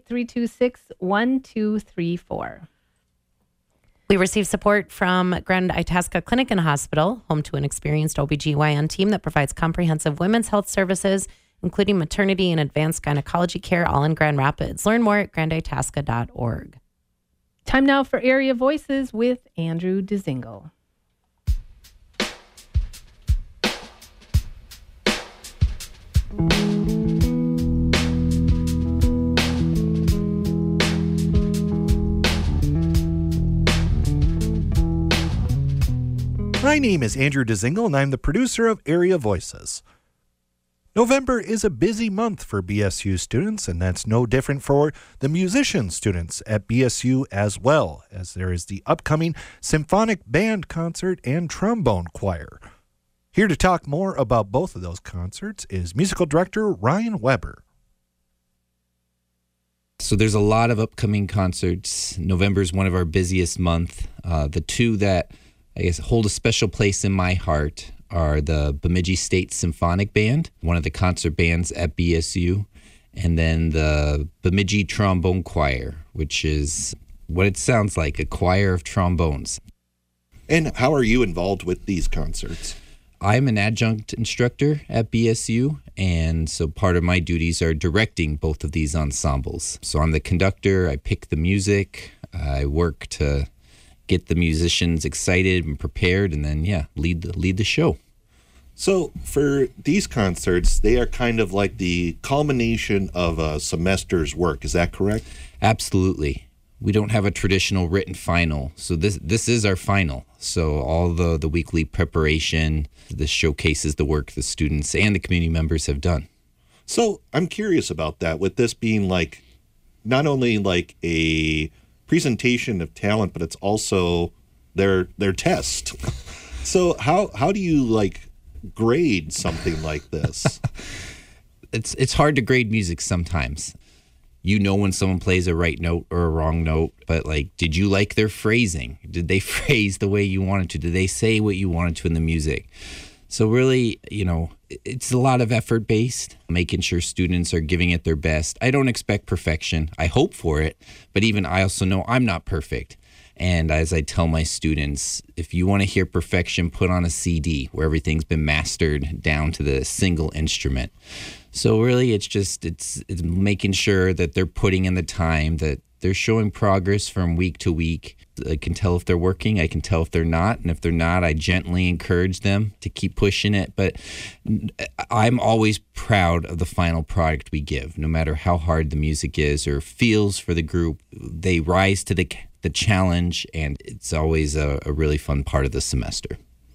218-326-1234. We received support from Grand Itasca Clinic and Hospital, home to an experienced OBGYN team that provides comprehensive women's health services, including maternity and advanced gynecology care, all in Grand Rapids. Learn more at granditasca.org. Time now for Area Voices with Andrew Dzingel. My name is Andrew Dzingel, and I'm the producer of Area Voices. November is a busy month for BSU students, and that's no different for the musician students at BSU as well, as there is the upcoming symphonic band concert and trombone choir. Here to talk more about both of those concerts is musical director Ryan Weber. So there's a lot of upcoming concerts. November is one of our busiest months. The two that I guess hold a special place in my heart are the Bemidji State Symphonic Band, one of the concert bands at BSU, and then the Bemidji Trombone Choir, which is what it sounds like, a choir of trombones. And how are you involved with these concerts? I'm an adjunct instructor at BSU, and so part of my duties are directing both of these ensembles. So I'm the conductor, I pick the music, I work to get the musicians excited and prepared, and then, lead the show. So for these concerts, they are kind of like the culmination of a semester's work. Is that correct? Absolutely. We don't have a traditional written final, so this is our final. So all the weekly preparation, this showcases the work the students and the community members have done. So I'm curious about that, with this being like not only like a presentation of talent, but it's also their test. So how do you like grade something like this? It's hard to grade music sometimes. You know when someone plays a right note or a wrong note, but like, did you like their phrasing? Did they phrase the way you wanted to? Did they say what you wanted to in the music? So really, it's a lot of effort based, making sure students are giving it their best. I don't expect perfection. I hope for it, but even I also know I'm not perfect. And as I tell my students, if you want to hear perfection, put on a CD where everything's been mastered down to the single instrument. So really, it's making sure that they're putting in the time, that they're showing progress from week to week. I can tell if they're working, I can tell if they're not. And if they're not, I gently encourage them to keep pushing it. But I'm always proud of the final product we give, no matter how hard the music is or feels for the group. They rise to the challenge, and it's always a really fun part of the semester.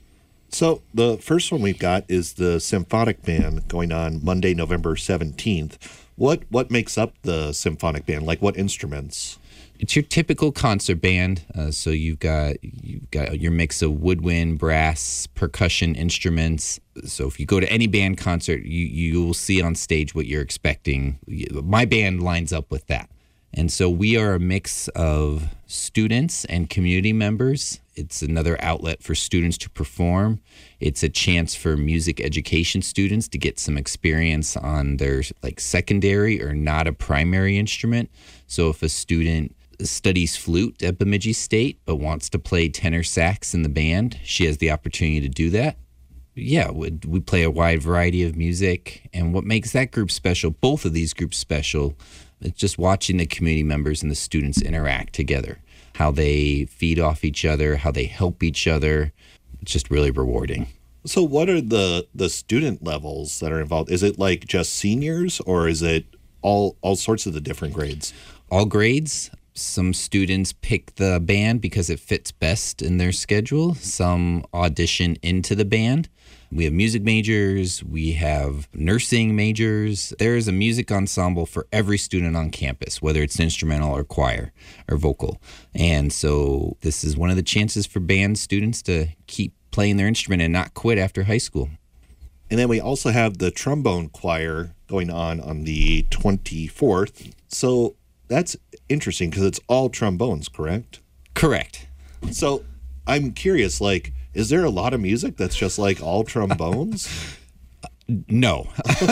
So the first one we've got is the Symphonic Band going on Monday, November 17th. What makes up the Symphonic Band? Like what instruments? It's your typical concert band. So you've got your mix of woodwind, brass, percussion instruments. So if you go to any band concert, you will see on stage what you're expecting. My band lines up with that. And so we are a mix of students and community members. It's another outlet for students to perform. It's a chance for music education students to get some experience on their secondary or not a primary instrument. So if a student studies flute at Bemidji State but wants to play tenor sax in the band, she has the opportunity to do that. Yeah, we play a wide variety of music. And what makes that group special, both of these groups special, it's just watching the community members and the students interact together, how they feed off each other, how they help each other. It's just really rewarding. So what are the student levels that are involved? Is it like just seniors, or is it all sorts of the different grades? All grades. Some students pick the band because it fits best in their schedule. Some audition into the band. We have music majors, we have nursing majors. There is a music ensemble for every student on campus, whether it's instrumental or choir or vocal. And so this is one of the chances for band students to keep playing their instrument and not quit after high school. And then we also have the trombone choir going on the 24th. So that's interesting because it's all trombones, correct? Correct. So I'm curious, is there a lot of music that's just all trombones? No.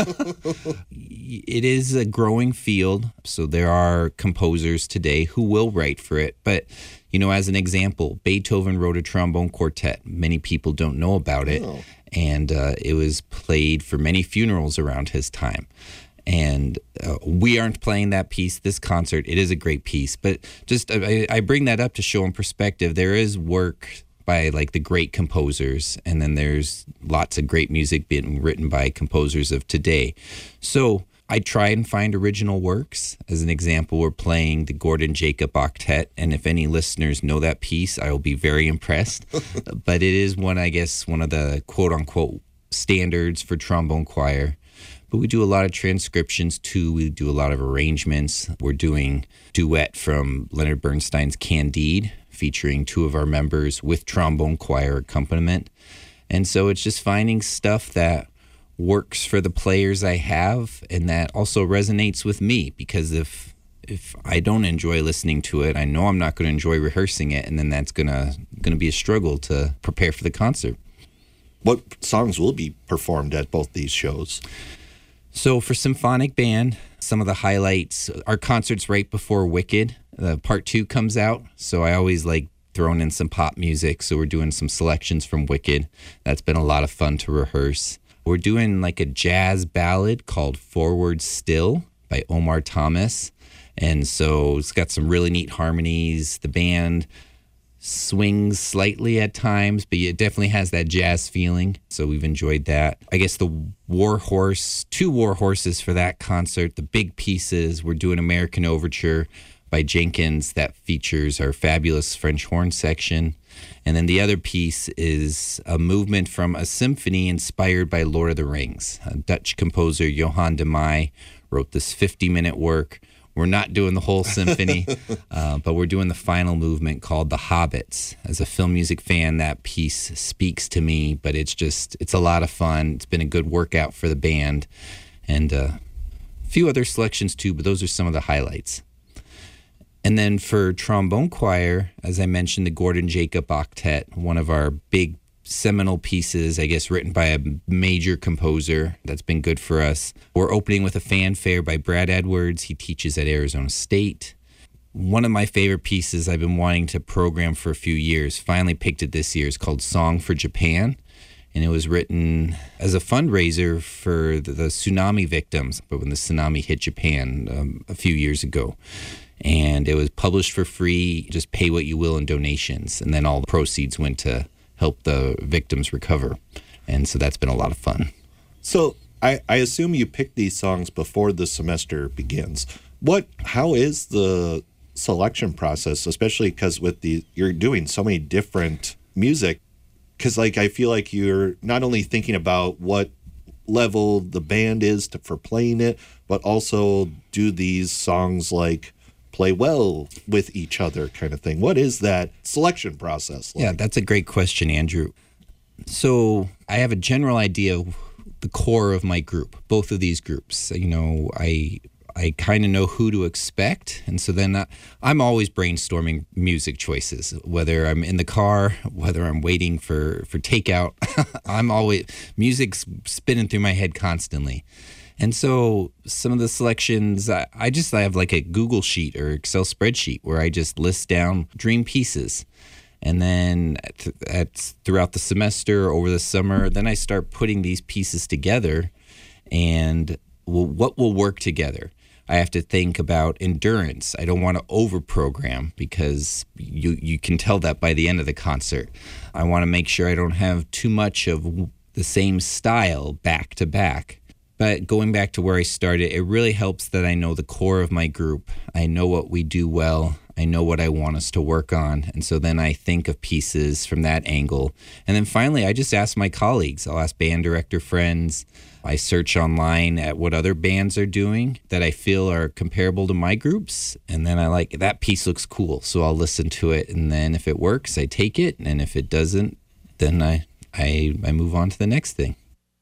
It is a growing field, so there are composers today who will write for it. But, as an example, Beethoven wrote a trombone quartet. Many people don't know about it, and it was played for many funerals around his time. And we aren't playing that piece this concert. It is a great piece, but just I bring that up to show in perspective. There is work by the great composers, and then there's lots of great music being written by composers of today. So I try and find original works. As an example, we're playing the Gordon Jacob Octet, and if any listeners know that piece, I will be very impressed. But it is one of the quote-unquote standards for trombone choir. But we do a lot of transcriptions, too. We do a lot of arrangements. We're doing duet from Leonard Bernstein's Candide, featuring two of our members with trombone choir accompaniment. And so it's just finding stuff that works for the players I have and that also resonates with me, because if I don't enjoy listening to it, I know I'm not going to enjoy rehearsing it, and then that's going to be a struggle to prepare for the concert. What songs will be performed at both these shows? So for symphonic band, some of the highlights, our concert's right before Wicked. Part 2 comes out, so I always like throwing in some pop music. So we're doing some selections from Wicked. That's been a lot of fun to rehearse. We're doing a jazz ballad called Forward Still by Omar Thomas. And so it's got some really neat harmonies. The band swings slightly at times, but it definitely has that jazz feeling. So we've enjoyed that. I guess the two war horses for that concert, the big pieces, we're doing American Overture by Jenkins that features our fabulous French horn section. And then the other piece is a movement from a symphony inspired by Lord of the Rings. A Dutch composer, Johan de Meij, wrote this 50-minute work. We're not doing the whole symphony, but we're doing the final movement called The Hobbits. As a film music fan, that piece speaks to me, but it's a lot of fun. It's been a good workout for the band, and a few other selections too, but those are some of the highlights. And then for trombone choir, as I mentioned, the Gordon Jacob Octet, one of our big seminal pieces, I guess, written by a major composer. That's been good for us. We're opening with a fanfare by Brad Edwards. He teaches at Arizona State. One of my favorite pieces I've been wanting to program for a few years, finally picked it this year, is called Song for Japan. And it was written as a fundraiser for the tsunami victims, but when the tsunami hit Japan a few years ago. And it was published for free, just pay what you will in donations. And then all the proceeds went to help the victims recover. And so that's been a lot of fun. So I assume you pick these songs before the semester begins. How is the selection process, especially because you're doing so many different music? Because I feel like you're not only thinking about what level the band is for playing it, but also do these songs play well with each other kind of thing? What is that selection process like? Yeah, that's a great question, Andrew. So I have a general idea of the core of my group, both of these groups. I kind of know who to expect. And so then I'm always brainstorming music choices, whether I'm in the car, whether I'm waiting for takeout. Music's spinning through my head constantly. And so some of the selections, I have like a Google sheet or Excel spreadsheet where I just list down dream pieces. And then throughout the semester, over the summer, then I start putting these pieces together and what will work together. I have to think about endurance. I don't want to over-program because you can tell that by the end of the concert. I want to make sure I don't have too much of the same style back to back. But going back to where I started, it really helps that I know the core of my group. I know what we do well. I know what I want us to work on. And so then I think of pieces from that angle. And then finally, I just ask my colleagues. I'll ask band director friends. I search online at what other bands are doing that I feel are comparable to my groups. And then I like, that piece looks cool. So I'll listen to it. And then if it works, I take it. And if it doesn't, then I move on to the next thing.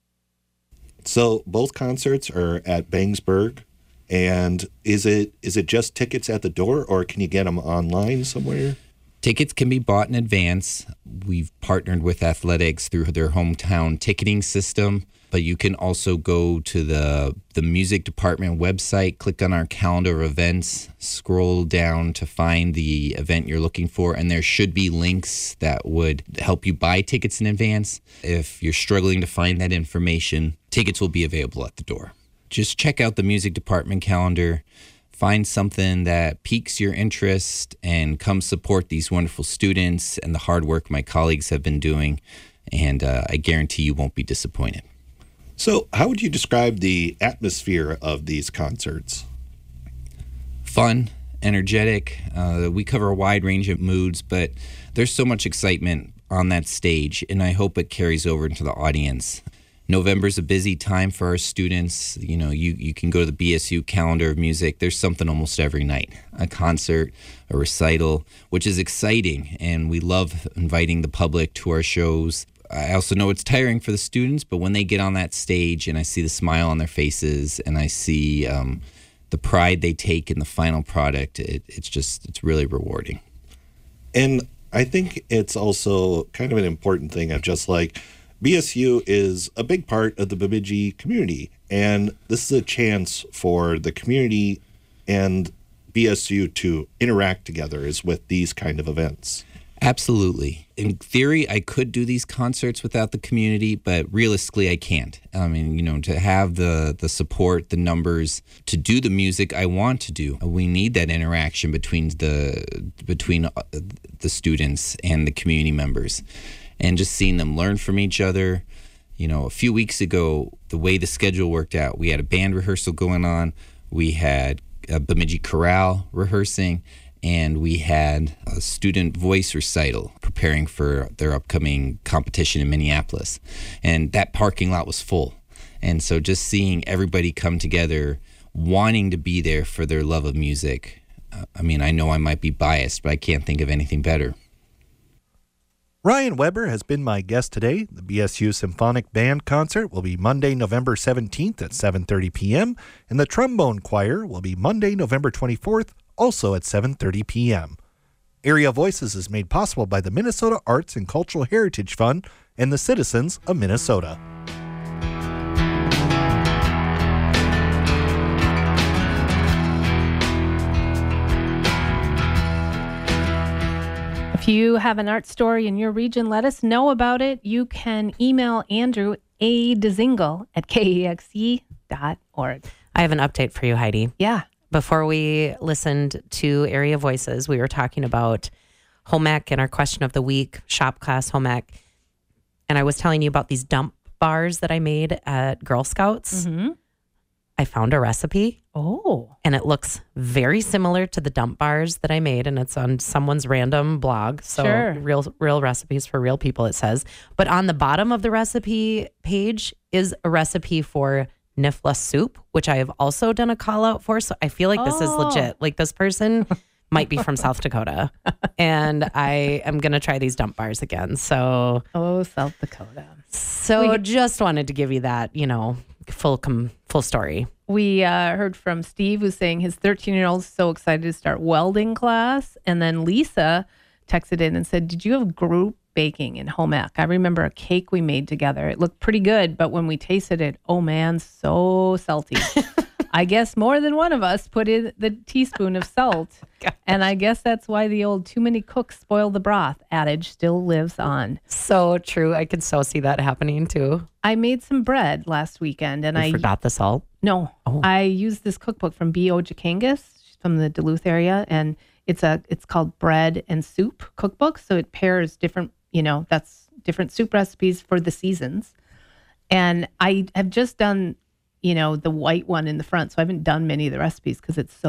So both concerts are at Bangsburg. And is it just tickets at the door, or can you get them online somewhere? Tickets can be bought in advance. We've partnered with athletics through their hometown ticketing system, but you can also go to the music department website, click on our calendar of events, scroll down to find the event you're looking for, and there should be links that would help you buy tickets in advance. If you're struggling to find that information, tickets will be available at the door. Just check out the music department calendar, find something that piques your interest, and come support these wonderful students and the hard work my colleagues have been doing, and I guarantee you won't be disappointed. So how would you describe the atmosphere of these concerts? Fun, energetic. We cover a wide range of moods, but there's so much excitement on that stage, and I hope it carries over into the audience. November's a busy time for our students. You know, you can go to the BSU calendar of music. There's something almost every night, a concert, a recital, which is exciting. And we love inviting the public to our shows. I also know it's tiring for the students, but when they get on that stage and I see the smile on their faces and I see the pride they take in the final product, it's really rewarding. And I think it's also kind of an important thing of just like, BSU is a big part of the Bemidji community, and this is a chance for the community and BSU to interact together is with these kind of events. Absolutely. In theory, I could do these concerts without the community, but realistically, I can't. I mean, to have the support, the numbers, to do the music I want to do, we need that interaction between the students and the community members. And just seeing them learn from each other. You know, a few weeks ago, the way the schedule worked out, we had a band rehearsal going on, we had a Bemidji Chorale rehearsing, and we had a student voice recital preparing for their upcoming competition in Minneapolis. And that parking lot was full. And so just seeing everybody come together, wanting to be there for their love of music. I know I might be biased, but I can't think of anything better. Ryan Weber has been my guest today. The BSU Symphonic Band concert will be Monday, November 17th at 7:30 p.m., and the Trombone Choir will be Monday, November 24th, also at 7:30 p.m. Area Voices is made possible by the Minnesota Arts and Cultural Heritage Fund and the citizens of Minnesota. If you have an art story in your region, let us know about it. You can email Andrew adezingle@kexe.org. I have an update for you, Heidi. Yeah. Before we listened to Area Voices, we were talking about home ec and our question of the week, shop class home ec. And I was telling you about these dump bars that I made at Girl Scouts. Mm-hmm. I found a recipe. Oh. And it looks very similar to the dump bars that I made, and it's on someone's random blog. So Sure. real recipes for real people, it says. But on the bottom of the recipe page is a recipe for Nifla soup, which I have also done a call out for. So I feel like this is legit. Like this person might be from South Dakota, and I am going to try these dump bars again. So, South Dakota. So just wanted to give you that, full story. We heard from Steve, who's saying his 13-year-old is so excited to start welding class. And then Lisa texted in and said, did you have group baking in home ec? I remember a cake we made together. It looked pretty good, but when we tasted it, oh man, so salty. I guess more than one of us put in the teaspoon of salt. And I guess that's why the old too many cooks spoil the broth adage still lives on. So true. I could so see that happening too. I made some bread last weekend and I forgot the salt. No, I used this cookbook from B.O. Jakangas. She's from the Duluth area, and it's called Bread and Soup Cookbook. So it pairs different, that's different soup recipes for the seasons. And I have just done, the white one in the front. So I haven't done many of the recipes because it's so